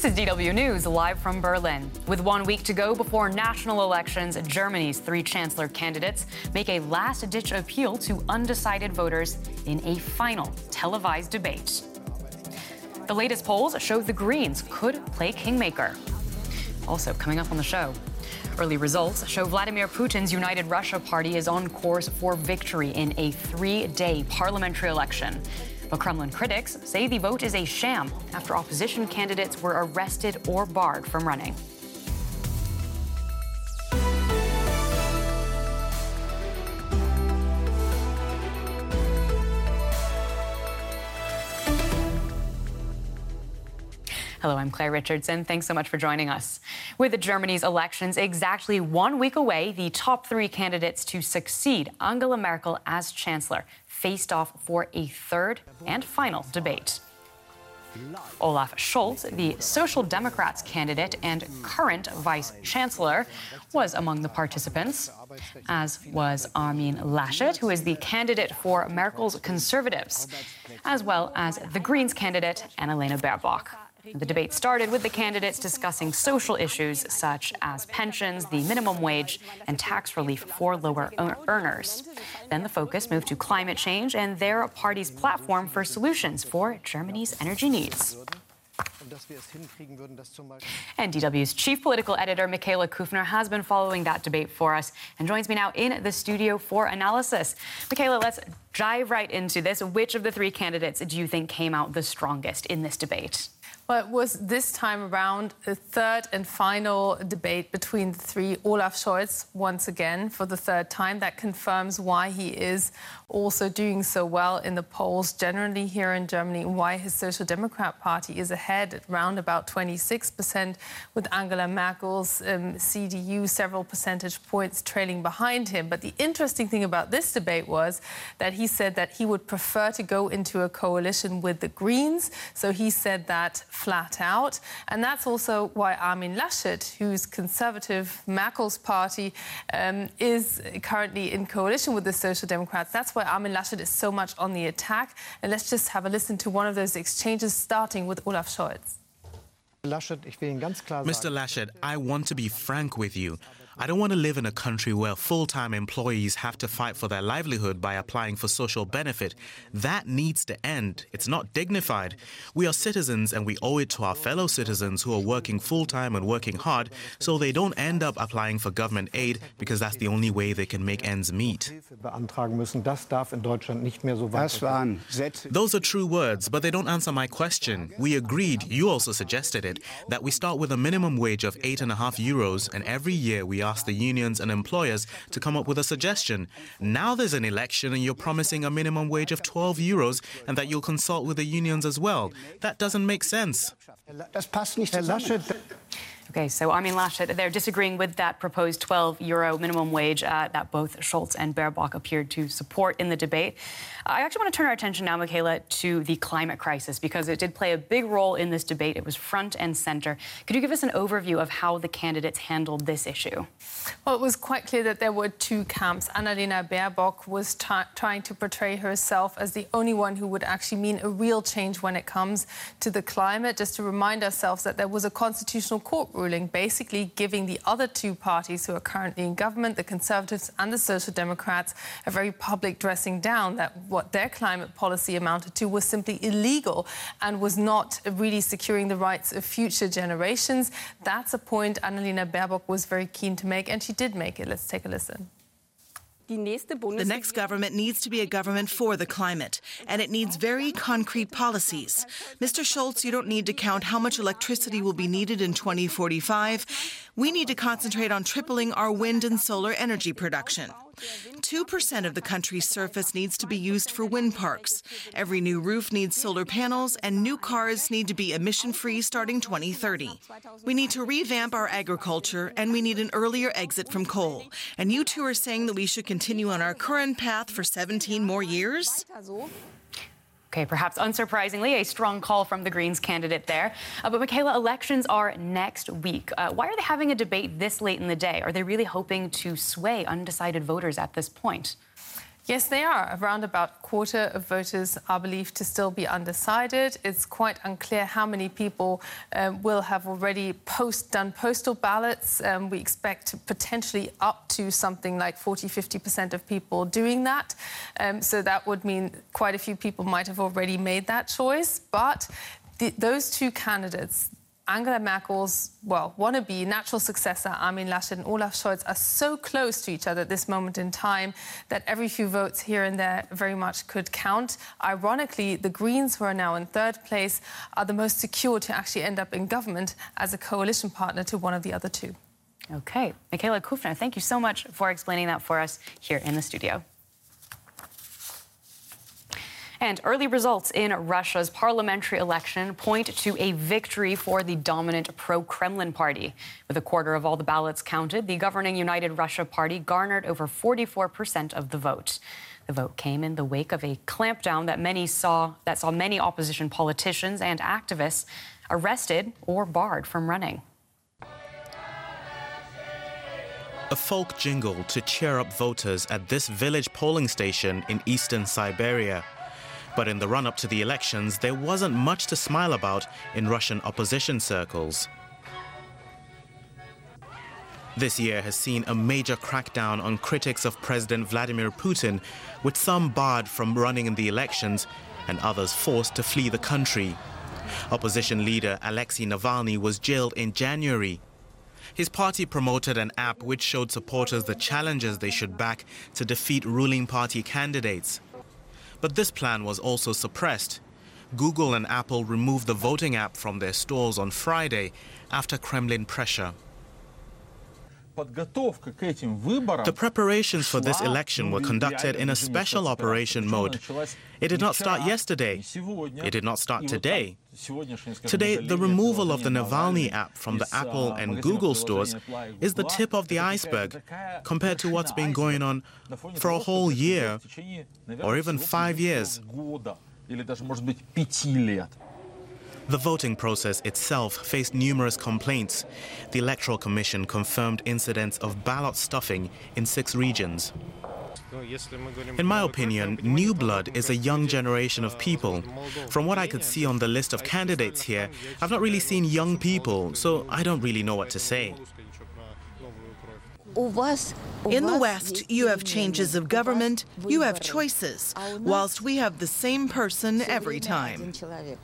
This is DW News, live from Berlin. With 1 week to go before national elections, Germany's three chancellor candidates make a last-ditch appeal to undecided voters in a final televised debate. The latest polls show the Greens could play kingmaker. Also coming up on the show, early results show Vladimir Putin's United Russia Party is on course for victory in a three-day parliamentary election. But Kremlin critics say the vote is a sham after opposition candidates were arrested or barred from running. Hello, I'm Claire Richardson. Thanks so much for joining us. With Germany's elections exactly 1 week away, the top three candidates to succeed Angela Merkel as chancellor faced off for a third and final debate. Olaf Scholz, the Social Democrats candidate and current vice chancellor, was among the participants, as was Armin Laschet, who is the candidate for Merkel's Conservatives, as well as the Greens candidate Annalena Baerbock. The debate started with the candidates discussing social issues such as pensions, the minimum wage, and tax relief for lower earners. Then the focus moved to climate change and their party's platform for solutions for Germany's energy needs. And DW's chief political editor, Michaela Kufner, has been following that debate for us and joins me now in the studio for analysis. Michaela, let's dive right into this. Which of the three candidates do you think came out the strongest in this debate? Well, it was this time around a third and final debate between the three. Olaf Scholz, once again, for the third time. That confirms why he is also doing so well in the polls generally here in Germany, and why his Social Democrat Party is ahead at around about 26%, with Angela Merkel's CDU several percentage points trailing behind him. But the interesting thing about this debate was that he said that he would prefer to go into a coalition with the Greens. So he said that flat out. And that's also why Armin Laschet, whose conservative Merkel's party is currently in coalition with the Social Democrats, that's why Armin Laschet is so much on the attack. And let's just have a listen to one of those exchanges, starting with Olaf Scholz. Mr. Laschet, I want to be frank with you. I don't want to live in a country where full-time employees have to fight for their livelihood by applying for social benefit. That needs to end. It's not dignified. We are citizens and we owe it to our fellow citizens who are working full-time and working hard so they don't end up applying for government aid because that's the only way they can make ends meet. Those are true words, but they don't answer my question. We agreed, you also suggested it, that we start with a minimum wage of €8.50 and every year we ask the unions and employers to come up with a suggestion. Now there's an election and you're promising a minimum wage of €12 and that you'll consult with the unions as well. That doesn't make sense. Okay, so Armin Laschet, they're disagreeing with that proposed €12 minimum wage that both Scholz and Baerbock appeared to support in the debate. I actually want to turn our attention now, Michaela, to the climate crisis, because it did play a big role in this debate. It was front and center. Could you give us an overview of how the candidates handled this issue? Well, it was quite clear that there were two camps. Annalena Baerbock was trying to portray herself as the only one who would actually mean a real change when it comes to the climate. Just to remind ourselves that there was a constitutional court ruling basically giving the other two parties who are currently in government, the Conservatives and the Social Democrats, a very public dressing down that what their climate policy amounted to was simply illegal and was not really securing the rights of future generations. That's a point Annalena Baerbock was very keen to make, and she did make it. Let's take a listen. The next government needs to be a government for the climate, and it needs very concrete policies. Mr. Scholz, you don't need to count how much electricity will be needed in 2045. We need to concentrate on tripling our wind and solar energy production. 2% of the country's surface needs to be used for wind parks. Every new roof needs solar panels, and new cars need to be emission-free starting 2030. We need to revamp our agriculture, and we need an earlier exit from coal. And you two are saying that we should continue on our current path for 17 more years? Okay, perhaps unsurprisingly, a strong call from the Greens candidate there. But Michaela, elections are next week. Why are they having a debate this late in the day? Are they really hoping to sway undecided voters at this point? Yes, they are. Around about a quarter of voters are believed to still be undecided. It's quite unclear how many people will have already done postal ballots. We expect potentially up to something like 40–50% of people doing that. So that would mean quite a few people might have already made that choice. But those two candidates, Angela Merkel's, wannabe natural successor, Armin Laschet, and Olaf Scholz, are so close to each other at this moment in time that every few votes here and there very much could count. Ironically, the Greens, who are now in third place, are the most secure to actually end up in government as a coalition partner to one of the other two. OK. Michaela Kufner, thank you so much for explaining that for us here in the studio. And early results in Russia's parliamentary election point to a victory for the dominant pro-Kremlin party. With a quarter of all the ballots counted, the governing United Russia Party garnered over 44% of the vote. The vote came in the wake of a clampdown that saw many opposition politicians and activists arrested or barred from running. A folk jingle to cheer up voters at this village polling station in eastern Siberia. But in the run-up to the elections, there wasn't much to smile about in Russian opposition circles. This year has seen a major crackdown on critics of President Vladimir Putin, with some barred from running in the elections and others forced to flee the country. Opposition leader Alexei Navalny was jailed in January. His party promoted an app which showed supporters the challenges they should back to defeat ruling party candidates. But this plan was also suppressed. Google and Apple removed the voting app from their stores on Friday after Kremlin pressure. The preparations for this election were conducted in a special operation mode. It did not start yesterday. It did not start today. Today, the removal of the Navalny app from the Apple and Google stores is the tip of the iceberg compared to what's been going on for a whole year or even 5 years. The voting process itself faced numerous complaints. The Electoral Commission confirmed incidents of ballot stuffing in 6 regions. In my opinion, new blood is a young generation of people. From what I could see on the list of candidates here, I've not really seen young people, so I don't really know what to say. In the West, you have changes of government, you have choices, whilst we have the same person every time.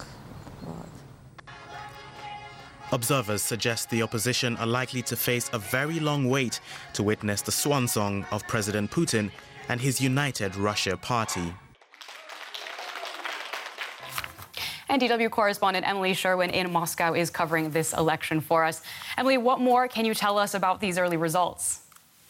Observers suggest the opposition are likely to face a very long wait to witness the swan song of President Putin and his United Russia Party. And DW correspondent Emily Sherwin in Moscow is covering this election for us. Emily, what more can you tell us about these early results?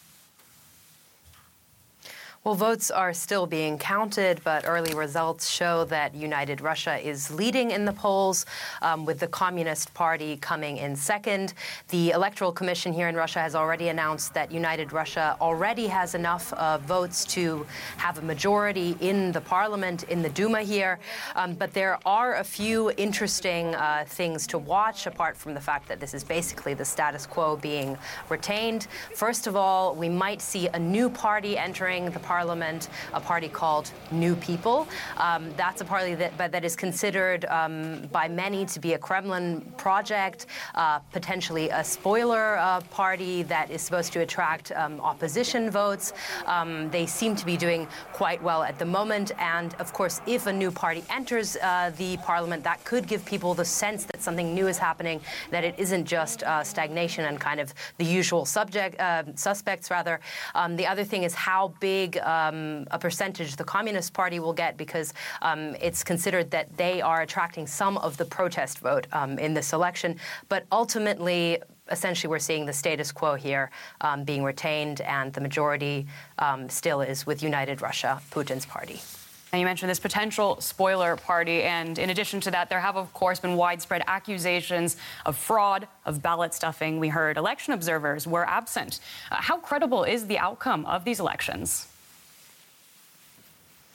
Well, votes are still being counted, but early results show that United Russia is leading in the polls, with the Communist Party coming in second. The Electoral Commission here in Russia has already announced that United Russia already has enough votes to have a majority in the parliament, in the Duma here. But there are a few interesting things to watch, apart from the fact that this is basically the status quo being retained. First of all, we might see a new party entering the parliament, a party called New People. That's a party that is considered by many to be a Kremlin project, potentially a spoiler party that is supposed to attract opposition votes. They seem to be doing quite well at the moment. And of course, if a new party enters the parliament, that could give people the sense that something new is happening, that it isn't just stagnation and kind of the usual suspects, rather. The other thing is how big a percentage the Communist Party will get, because it's considered that they are attracting some of the protest vote in this election. But ultimately, essentially, we're seeing the status quo here being retained, and the majority still is with United Russia, Putin's party. And you mentioned this potential spoiler party, and in addition to that, there have, of course, been widespread accusations of fraud, of ballot stuffing. We heard election observers were absent. How credible is the outcome of these elections?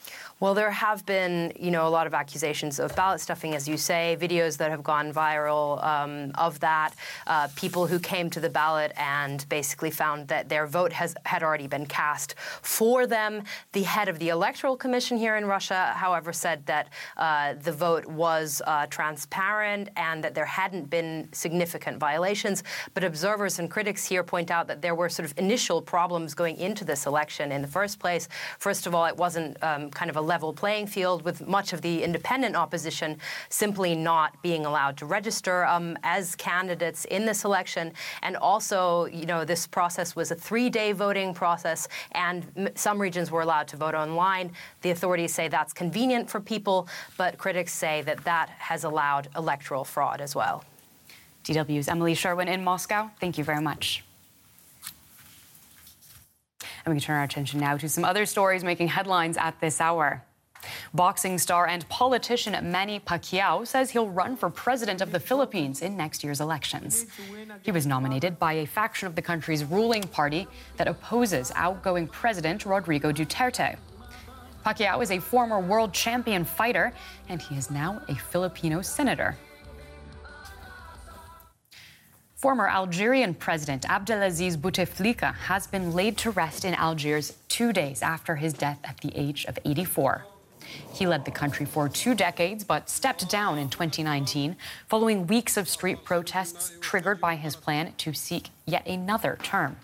Well, there have been, a lot of accusations of ballot stuffing, as you say, videos that have gone viral of that, people who came to the ballot and basically found that their vote had already been cast for them. The head of the Electoral Commission here in Russia, however, said that the vote was transparent and that there hadn't been significant violations. But observers and critics here point out that there were sort of initial problems going into this election in the first place. First of all, it wasn't kind of a level playing field, with much of the independent opposition simply not being allowed to register as candidates in this election. And also, this process was a 3-day voting process, and some regions were allowed to vote online. The authorities say that's convenient for people, but critics say that that has allowed electoral fraud as well. DW's Emily Sherwin in Moscow. Thank you very much. And we can turn our attention now to some other stories making headlines at this hour. Boxing star and politician Manny Pacquiao says he'll run for president of the Philippines in next year's elections. He was nominated by a faction of the country's ruling party that opposes outgoing President Rodrigo Duterte. Pacquiao is a former world champion fighter, and he is now a Filipino senator. Former Algerian President Abdelaziz Bouteflika has been laid to rest in Algiers 2 days after his death at the age of 84. He led the country for 2 decades, but stepped down in 2019 following weeks of street protests triggered by his plan to seek yet another term.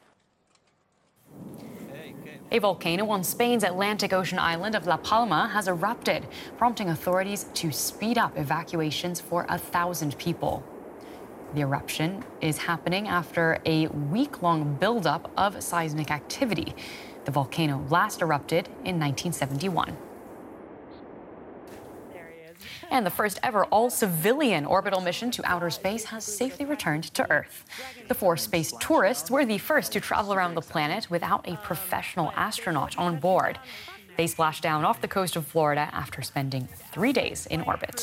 A volcano on Spain's Atlantic Ocean island of La Palma has erupted, prompting authorities to speed up evacuations for 1,000 people. The eruption is happening after a week-long buildup of seismic activity. The volcano last erupted in 1971. And the first ever all-civilian orbital mission to outer space has safely returned to Earth. The 4 space tourists were the first to travel around the planet without a professional astronaut on board. They splashed down off the coast of Florida after spending 3 days in orbit.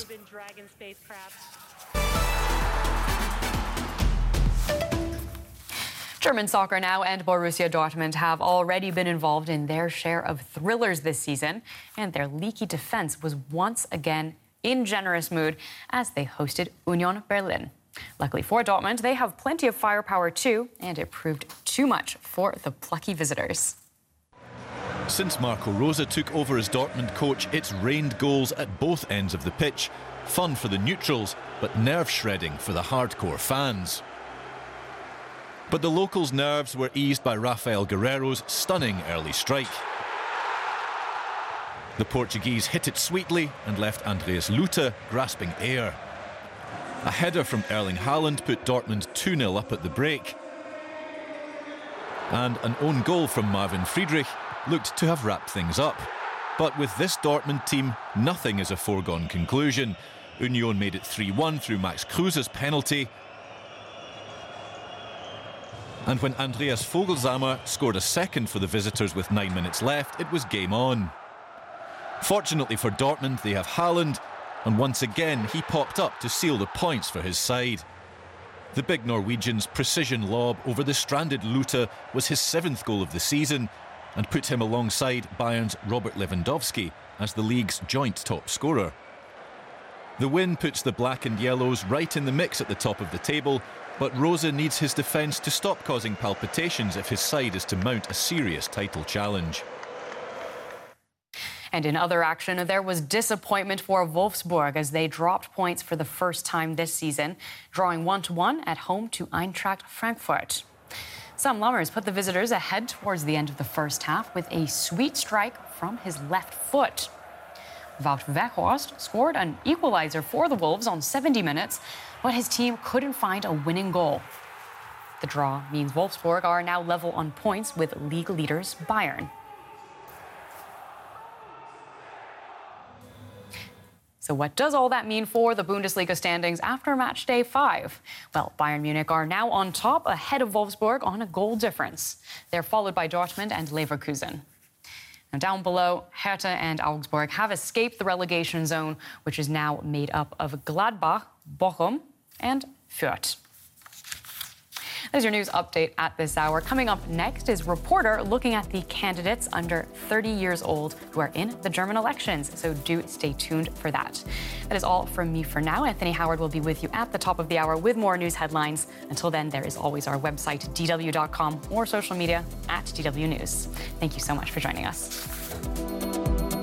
German soccer now and Borussia Dortmund have already been involved in their share of thrillers this season, and their leaky defense was once again in generous mood as they hosted Union Berlin. Luckily for Dortmund, they have plenty of firepower too, and it proved too much for the plucky visitors. Since Marco Rose took over as Dortmund coach, it's rained goals at both ends of the pitch. Fun for the neutrals, but nerve-shredding for the hardcore fans. But the locals' nerves were eased by Rafael Guerreiro's stunning early strike. The Portuguese hit it sweetly and left Andreas Lute grasping air. A header from Erling Haaland put Dortmund 2-0 up at the break. And an own goal from Marvin Friedrich looked to have wrapped things up. But with this Dortmund team, nothing is a foregone conclusion. Union made it 3-1 through Max Kruse's penalty. And when Andreas Vogelsammer scored a second for the visitors with 9 minutes left, it was game on. Fortunately for Dortmund, they have Haaland, and once again he popped up to seal the points for his side. The big Norwegian's precision lob over the stranded Lute was his 7th goal of the season and put him alongside Bayern's Robert Lewandowski as the league's joint top scorer. The win puts the black and yellows right in the mix at the top of the table, but Rose needs his defence to stop causing palpitations if his side is to mount a serious title challenge. And in other action, there was disappointment for Wolfsburg as they dropped points for the first time this season, drawing 1-1 at home to Eintracht Frankfurt. Sam Lammers put the visitors ahead towards the end of the first half with a sweet strike from his left foot. Wout Weghorst scored an equalizer for the Wolves on 70 minutes, but his team couldn't find a winning goal. The draw means Wolfsburg are now level on points with league leaders Bayern. So what does all that mean for the Bundesliga standings after match day 5? Well, Bayern Munich are now on top ahead of Wolfsburg on a goal difference. They're followed by Dortmund and Leverkusen. Now down below, Hertha and Augsburg have escaped the relegation zone, which is now made up of Gladbach, Bochum and Fürth. That is your news update at this hour. Coming up next is Reporter looking at the candidates under 30 years old who are in the German elections. So do stay tuned for that. That is all from me for now. Anthony Howard will be with you at the top of the hour with more news headlines. Until then, there is always our website, dw.com, or social media at DW News. Thank you so much for joining us.